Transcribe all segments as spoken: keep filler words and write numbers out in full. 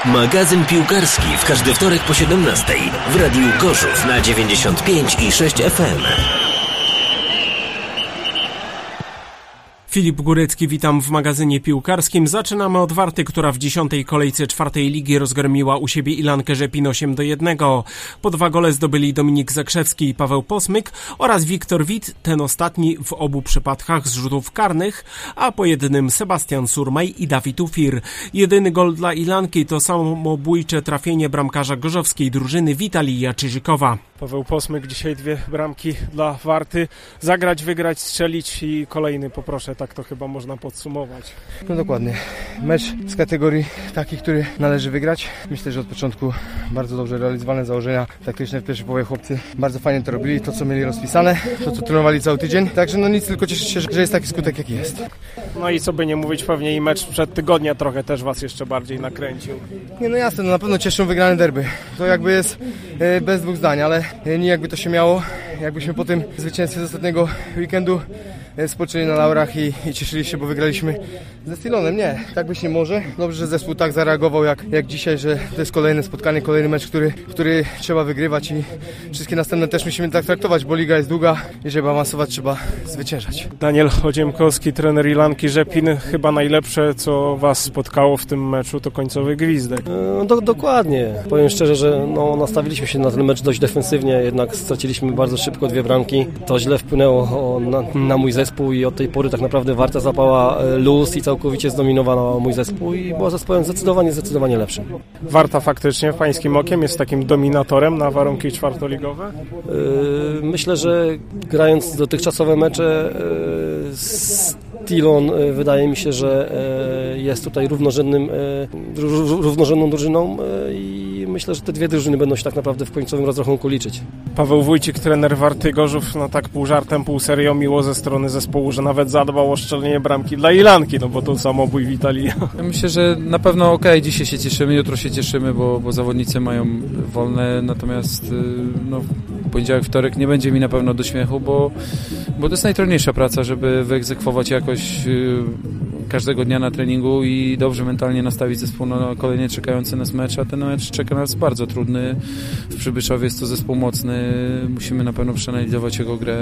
Magazyn piłkarski w każdy wtorek po siedemnastej w Radiu Gorzów na dziewięćdziesiąt pięć i sześć F M. Filip Górecki, witam w magazynie piłkarskim. Zaczynamy od Warty, która w dziesiątej kolejce czwartej ligi rozgromiła u siebie Ilankę Rzepin osiem do jednego. Po dwa gole zdobyli Dominik Zakrzewski i Paweł Posmyk oraz Wiktor Wit, ten ostatni w obu przypadkach z rzutów karnych, a po jednym Sebastian Surmaj i Dawid Ufir. Jedyny gol dla Ilanki to samobójcze trafienie bramkarza gorzowskiej drużyny Witalii Jaczyżykowa. Paweł Posmyk, dzisiaj dwie bramki dla Warty. Zagrać, wygrać, strzelić i kolejny, poproszę, tak to chyba można podsumować. No dokładnie. Mecz z kategorii takich, który należy wygrać. Myślę, że od początku bardzo dobrze realizowane założenia taktyczne w pierwszej połowie. Chłopcy bardzo fajnie to robili, to co mieli rozpisane, to co trenowali cały tydzień. Także no nic, tylko cieszyć się, że jest taki skutek, jaki jest. No i co by nie mówić, pewnie i mecz przed tygodnia trochę też was jeszcze bardziej nakręcił. Nie, no jasne, no na pewno cieszą wygrane derby. To jakby jest e, bez dwóch zdań, ale nie jakby to się miało, jakbyśmy po tym zwycięstwie z ostatniego weekendu spoczęli na laurach i, i cieszyli się, bo wygraliśmy ze Stilonem. Nie, tak być nie może. Dobrze, że zespół tak zareagował jak, jak dzisiaj, że to jest kolejne spotkanie, kolejny mecz, który, który trzeba wygrywać i wszystkie następne też musimy tak traktować, bo liga jest długa i żeby awansować, trzeba zwyciężać. Daniel Chodziemkowski, trener Ilanki Rzepin. Chyba najlepsze, co was spotkało w tym meczu, to końcowy gwizdek. No, do, dokładnie. Powiem szczerze, że no, nastawiliśmy się na ten mecz dość defensywnie, jednak straciliśmy bardzo szybko dwie bramki. To źle wpłynęło na, na mój zespół. Zespół i od tej pory tak naprawdę Warta zapała luz i całkowicie zdominowała mój zespół i była zespołem zdecydowanie, zdecydowanie lepszym. Warta faktycznie pańskim okiem jest takim dominatorem na warunki czwartoligowe? Yy, myślę, że grając dotychczasowe mecze yy, Stilon yy, wydaje mi się, że yy, jest tutaj równorzędnym, yy, równorzędną drużyną yy, i myślę, że te dwie drużyny będą się tak naprawdę w końcowym rozrachunku liczyć. Paweł Wójcik, trener Warty Gorzów, no tak pół żartem, pół serio, miło ze strony zespołu, że nawet zadbał o strzelenie bramki dla Ilanki, no bo to samobój Witalii. Ja myślę, że na pewno okej, okay, dzisiaj się cieszymy, jutro się cieszymy, bo, bo zawodnicy mają wolne, natomiast no, poniedziałek, wtorek nie będzie mi na pewno do śmiechu, bo, bo to jest najtrudniejsza praca, żeby wyegzekwować jakoś yy, każdego dnia na treningu i dobrze mentalnie nastawić zespół na kolejny czekający nas mecz, a ten mecz czeka nas bardzo trudny. W Przybyszowie jest to zespół mocny, musimy na pewno przeanalizować jego grę,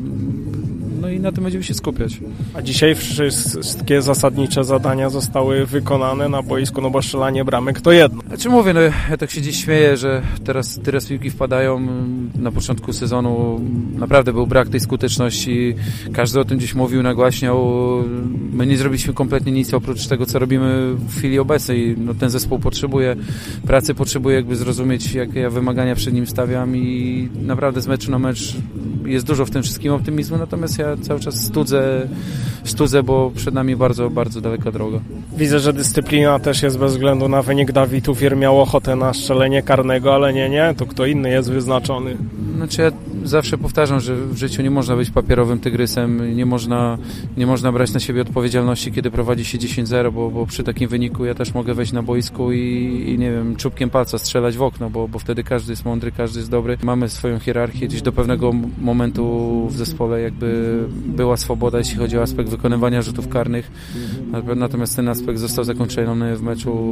no i na tym będziemy się skupiać. A dzisiaj wszystkie zasadnicze zadania zostały wykonane na boisku, no bo strzelanie bramek to jedno. Znaczy mówię, no ja tak się dziś śmieję, że teraz, teraz piłki wpadają. Na początku sezonu naprawdę był brak tej skuteczności, każdy o tym gdzieś mówił, nagłaśniał. My nie zrobiliśmy kompletnie nic oprócz tego, co robimy w chwili obecnej. No, ten zespół potrzebuje pracy, potrzebuje jakby zrozumieć, jakie ja wymagania przed nim stawiam i naprawdę z meczu na mecz jest dużo w tym wszystkim optymizmu, natomiast ja cały czas studzę, studzę, bo przed nami bardzo, bardzo daleka droga. Widzę, że dyscyplina też jest bez względu na wynik. Dawid Ufir miał ochotę na strzelenie karnego, ale nie, nie, to kto inny jest wyznaczony. Znaczy ja zawsze powtarzam, że w życiu nie można być papierowym tygrysem, nie można, nie można brać na siebie odpowiedzialności, kiedy prowadzi się dziesięć zero, bo, bo przy takim wyniku ja też mogę wejść na boisku i, i nie wiem, czubkiem palca strzelać w okno, bo, bo wtedy każdy jest mądry, każdy jest dobry. Mamy swoją hierarchię, gdzieś do pewnego momentu w zespole jakby była swoboda, jeśli chodzi o aspekt wykonywania rzutów karnych, natomiast ten aspekt został zakończony w meczu,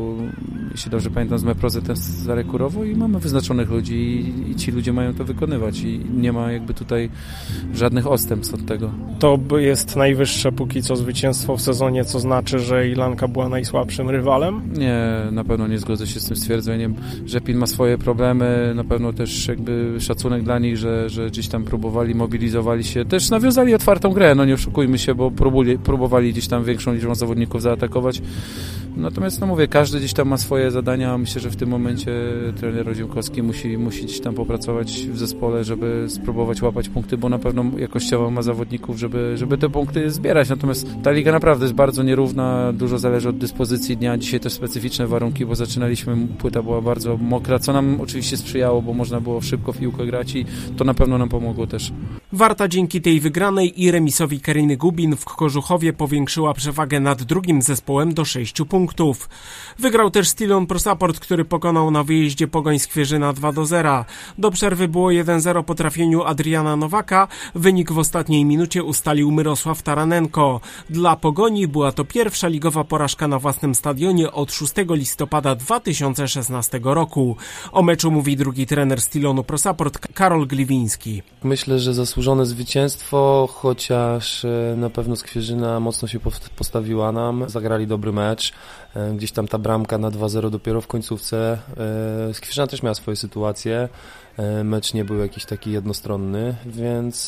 jeśli dobrze pamiętam, z Meprozetem z Arekurowo i mamy wyznaczonych ludzi i, i ci ludzie mają to wykonywać i nie ma jakby tutaj żadnych odstępstw od tego. To jest najwyższe póki co zwycięstwo w sezonie, co znaczy, że Ilanka była najsłabszym rywalem? Nie, na pewno nie zgodzę się z tym stwierdzeniem. Rzepin ma swoje problemy, na pewno też jakby szacunek dla nich, że, że gdzieś tam próbowali, mobilizowali się, też nawiązali otwartą grę, no nie oszukujmy się, bo próbuli, próbowali gdzieś tam większą liczbą zawodników zaatakować. Natomiast no mówię, każdy gdzieś tam ma swoje zadania. Myślę, że w tym momencie trener Chodziemkowski musi, musi gdzieś tam popracować w zespole, żeby spróbować łapać punkty, bo na pewno jakościowo ma zawodników, żeby, żeby te punkty zbierać. Natomiast ta liga naprawdę jest bardzo nierówna, dużo zależy od dyspozycji dnia. Dzisiaj też specyficzne warunki, bo zaczynaliśmy, płyta była bardzo mokra, co nam oczywiście sprzyjało, bo można było szybko w piłkę grać i to na pewno nam pomogło też. Warta dzięki tej wygranej i remisowi Kariny Gubin w Kożuchowie powiększyła przewagę nad drugim zespołem do sześciu punktów. Wygrał też Stillon Pro Support, który pokonał na wyjeździe Pogoń Skwierzyna dwa do zera. Do przerwy było jeden zero po trafieniu Adriana Nowaka. Wynik w ostatniej minucie ustalił Mirosław Taranenko. Dla Pogoni była to pierwsza ligowa porażka na własnym stadionie od szóstego listopada dwa tysiące szesnastego roku. O meczu mówi drugi trener Stillonu Pro Support Karol Gliwiński. Myślę, że zasłużone zwycięstwo, chociaż na pewno Skwierzyna mocno się postawiła nam. Zagrali dobry mecz. Gdzieś tam ta bramka na dwa zero dopiero w końcówce. Skwierzyna też miała swoje sytuacje. Mecz nie był jakiś taki jednostronny, więc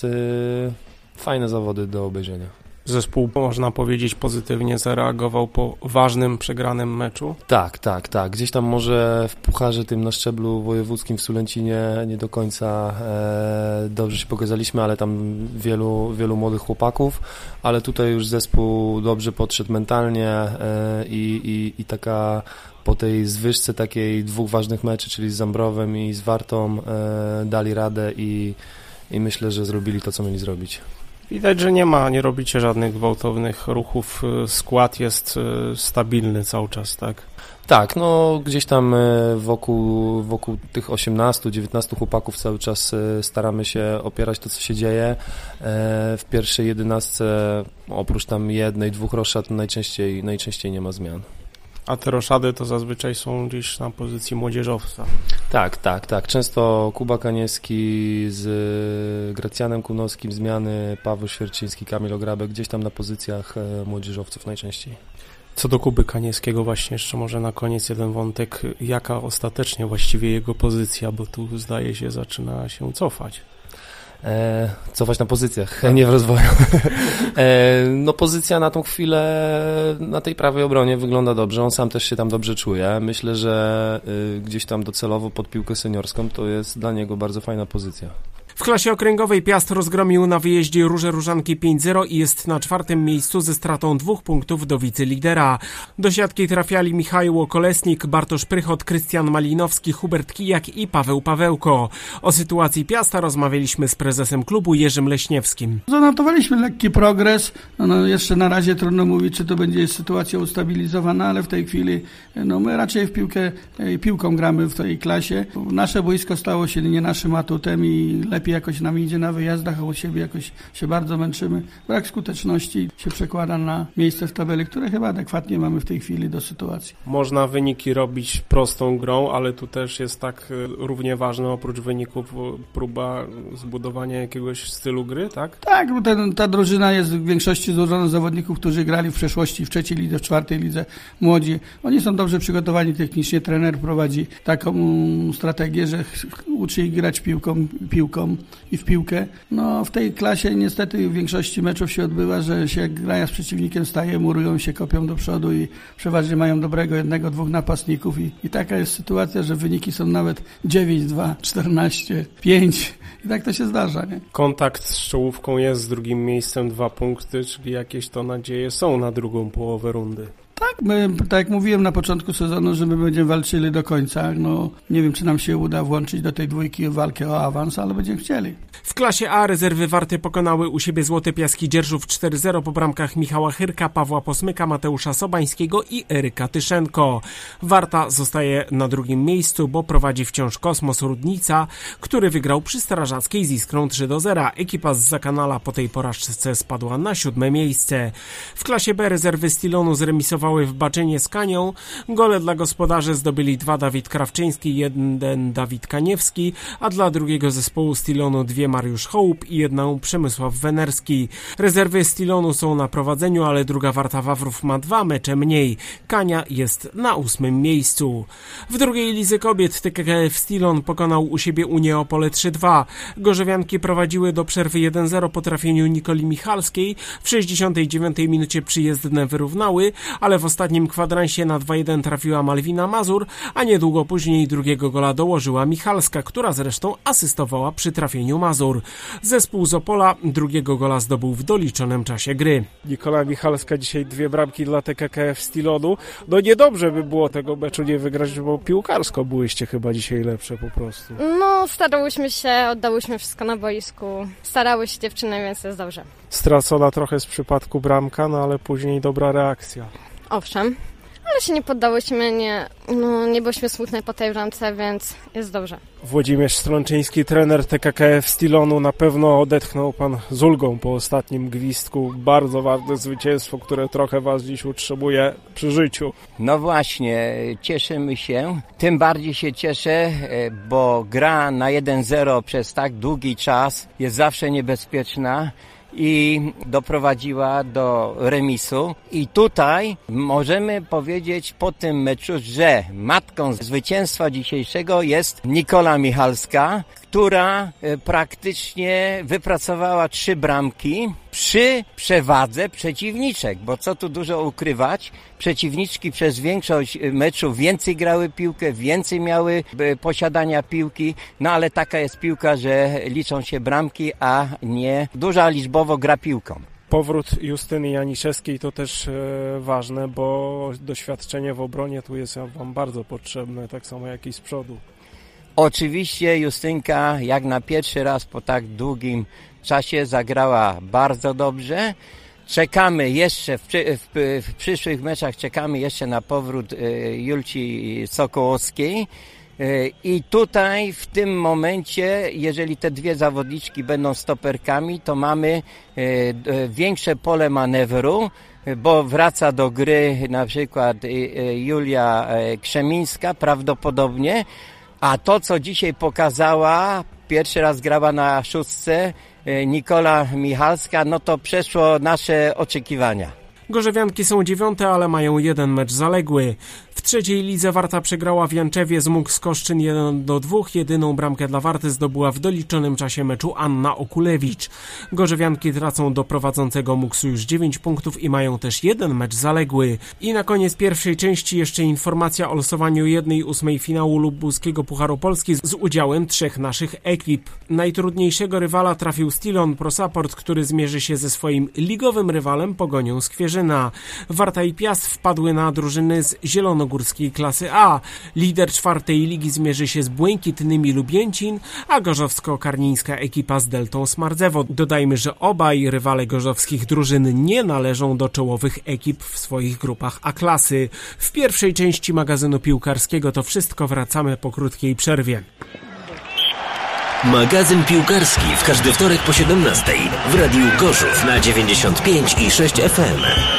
fajne zawody do obejrzenia. Zespół, można powiedzieć, pozytywnie zareagował po ważnym, przegranym meczu? Tak, tak, tak. Gdzieś tam może w pucharze tym na szczeblu wojewódzkim w Sulęcinie nie do końca e, dobrze się pokazaliśmy, ale tam wielu, wielu młodych chłopaków, ale tutaj już zespół dobrze podszedł mentalnie e, i, i, i taka po tej zwyżce takiej dwóch ważnych meczy, czyli z Zambrowem i z Wartą e, dali radę i, i myślę, że zrobili to, co mieli zrobić. Widać, że nie ma, nie robicie żadnych gwałtownych ruchów, skład jest stabilny cały czas, tak? Tak, no gdzieś tam wokół, wokół tych osiemnastu dziewiętnastu chłopaków cały czas staramy się opierać to, co się dzieje. W pierwszej jedenastce oprócz tam jednej, dwóch roszad najczęściej, najczęściej nie ma zmian. A te roszady to zazwyczaj są gdzieś na pozycji młodzieżowca. Tak, tak, tak. Często Kuba Kaniewski z Gracjanem Kunowskim zmiany, Paweł Świerczyński, Kamil Ograbek, gdzieś tam na pozycjach młodzieżowców najczęściej. Co do Kuby Kaniewskiego właśnie jeszcze może na koniec jeden wątek. Jaka ostatecznie właściwie jego pozycja, bo tu zdaje się zaczyna się cofać. E, cofać na pozycjach, nie w rozwoju. e, no pozycja na tą chwilę na tej prawej obronie wygląda dobrze, on sam też się tam dobrze czuje. Myślę, że y, gdzieś tam docelowo pod piłkę seniorską to jest dla niego bardzo fajna pozycja. W klasie okręgowej Piast rozgromił na wyjeździe Róże Różanki pięć zero i jest na czwartym miejscu ze stratą dwóch punktów do wicelidera. Do siatki trafiali Michał Kolesnik, Bartosz Prychot, Krystian Malinowski, Hubert Kijak i Paweł Pawełko. O sytuacji Piasta rozmawialiśmy z prezesem klubu Jerzym Leśniewskim. Zanotowaliśmy lekki progres. No, no jeszcze na razie trudno mówić, czy to będzie sytuacja ustabilizowana, ale w tej chwili no, my raczej w piłkę, piłką gramy w tej klasie. Nasze boisko stało się nie naszym atutem i lepiej jakoś nam idzie na wyjazdach, a u siebie jakoś się bardzo męczymy. Brak skuteczności się przekłada na miejsce w tabeli, które chyba adekwatnie mamy w tej chwili do sytuacji. Można wyniki robić prostą grą, ale tu też jest tak równie ważne oprócz wyników próba zbudowania jakiegoś stylu gry, tak? Tak, bo ten, ta drużyna jest w większości złożona z zawodników, którzy grali w przeszłości w trzeciej lidze, w czwartej lidze, młodzi. Oni są dobrze przygotowani technicznie, trener prowadzi taką strategię, że uczy ich grać piłką, piłką i w piłkę. No w tej klasie niestety w większości meczów się odbywa, że się grają z przeciwnikiem, staje, murują się, kopią do przodu i przeważnie mają dobrego jednego, dwóch napastników i, i taka jest sytuacja, że wyniki są nawet dziewięć dwa, czternaście pięć i tak to się zdarza, nie? Kontakt z czołówką jest, z drugim miejscem dwa punkty, czyli jakieś to nadzieje są na drugą połowę rundy. Tak, my, tak jak mówiłem na początku sezonu, że my będziemy walczyli do końca. No, nie wiem, czy nam się uda włączyć do tej dwójki walkę o awans, ale będziemy chcieli. W klasie A rezerwy Warty pokonały u siebie Złote Piaski Dzierżów cztery zero po bramkach Michała Chyrka, Pawła Posmyka, Mateusza Sobańskiego i Eryka Tyszenko. Warta zostaje na drugim miejscu, bo prowadzi wciąż Kosmos Rudnica, który wygrał przy Strażackiej z Iskrą trzy do zera. Ekipa z Zakanala po tej porażce spadła na siódme miejsce. W klasie B rezerwy Stillonu zremisowały w Baczynie z Kanią. Gole dla gospodarzy zdobyli dwa Dawid Krawczyński, jeden Dawid Kaniewski, a dla drugiego zespołu Stillonu dwie Mariusz Hołup i jedną Przemysław Wenerski. Rezerwy Stillonu są na prowadzeniu, ale druga Warta Wawrów ma dwa mecze mniej. Kania jest na ósmym miejscu. W drugiej lidze kobiet T K K F Stillon pokonał u siebie Unię Opole trzy dwa. Gorzowianki prowadziły do przerwy jeden zero po trafieniu Nikoli Michalskiej. W sześćdziesiątej dziewiątej minucie przyjezdne wyrównały, ale w ostatnim ostatnim kwadransie na dwa jeden trafiła Malwina Mazur, a niedługo później drugiego gola dołożyła Michalska, która zresztą asystowała przy trafieniu Mazur. Zespół z Opola drugiego gola zdobył w doliczonym czasie gry. Nikola Michalska dzisiaj dwie bramki dla T K K F Stilonu. No niedobrze by było tego meczu nie wygrać, bo piłkarsko byłyście chyba dzisiaj lepsze po prostu. No starałyśmy się, oddałyśmy wszystko na boisku. Starały się dziewczyny, więc jest dobrze. Stracona trochę z przypadku bramka, no ale później dobra reakcja. Owszem, ale się nie poddałyśmy, nie, no, nie byliśmy smutne po tej bramce, więc jest dobrze. Włodzimierz Strączyński, trener T K K F Stilonu, na pewno odetchnął pan z ulgą po ostatnim gwizdku. Bardzo ważne zwycięstwo, które trochę was dziś utrzymuje przy życiu. No właśnie, cieszymy się. Tym bardziej się cieszę, bo gra na jeden zero przez tak długi czas jest zawsze niebezpieczna i doprowadziła do remisu. I tutaj możemy powiedzieć po tym meczu, że matką zwycięstwa dzisiejszego jest Nikola Michalska, która praktycznie wypracowała trzy bramki przy przewadze przeciwniczek, bo co tu dużo ukrywać, przeciwniczki przez większość meczu więcej grały piłkę, więcej miały posiadania piłki, no ale taka jest piłka, że liczą się bramki, a nie duża liczbowo gra piłką. Powrót Justyny Janiszewskiej to też e, ważne, bo doświadczenie w obronie tu jest wam bardzo potrzebne, tak samo jak i z przodu. Oczywiście Justynka jak na pierwszy raz po tak długim czasie zagrała bardzo dobrze. Czekamy jeszcze w, w, w przyszłych meczach czekamy jeszcze na powrót y, Julci Sokołowskiej. Y, I tutaj w tym momencie, jeżeli te dwie zawodniczki będą stoperkami, to mamy y, y, większe pole manewru, bo wraca do gry na przykład y, y, Julia y, Krzemińska prawdopodobnie. A to, co dzisiaj pokazała, pierwszy raz grała na szóstce Nikola Michalska, no to przeszło nasze oczekiwania. Gorzewianki są dziewiąte, ale mają jeden mecz zaległy. W trzeciej lidze Warta przegrała w Janczewie z Muks Koszczyn jeden do dwóch. Jedyną bramkę dla Warty zdobyła w doliczonym czasie meczu Anna Okulewicz. Gorzewianki tracą do prowadzącego Muksu już dziewięć punktów i mają też jeden mecz zaległy. I na koniec pierwszej części jeszcze informacja o losowaniu jednej ósmej finału Lubuskiego Pucharu Polski z udziałem trzech naszych ekip. Najtrudniejszego rywala trafił Stilon Pro Support, który zmierzy się ze swoim ligowym rywalem Pogonią Skwierzyna. Warta i Piast wpadły na drużyny z zielonogórskiej klasy A. Lider czwartej ligi zmierzy się z błękitnymi Lubięcin, a gorzowsko-karnińska ekipa z Deltą Smardzewo. Dodajmy, że obaj rywale gorzowskich drużyn nie należą do czołowych ekip w swoich grupach A klasy. W pierwszej części magazynu piłkarskiego to wszystko, wracamy po krótkiej przerwie. Magazyn piłkarski w każdy wtorek po siedemnastej w Radiu Gorzów na dziewięćdziesiąt pięć i sześć F M.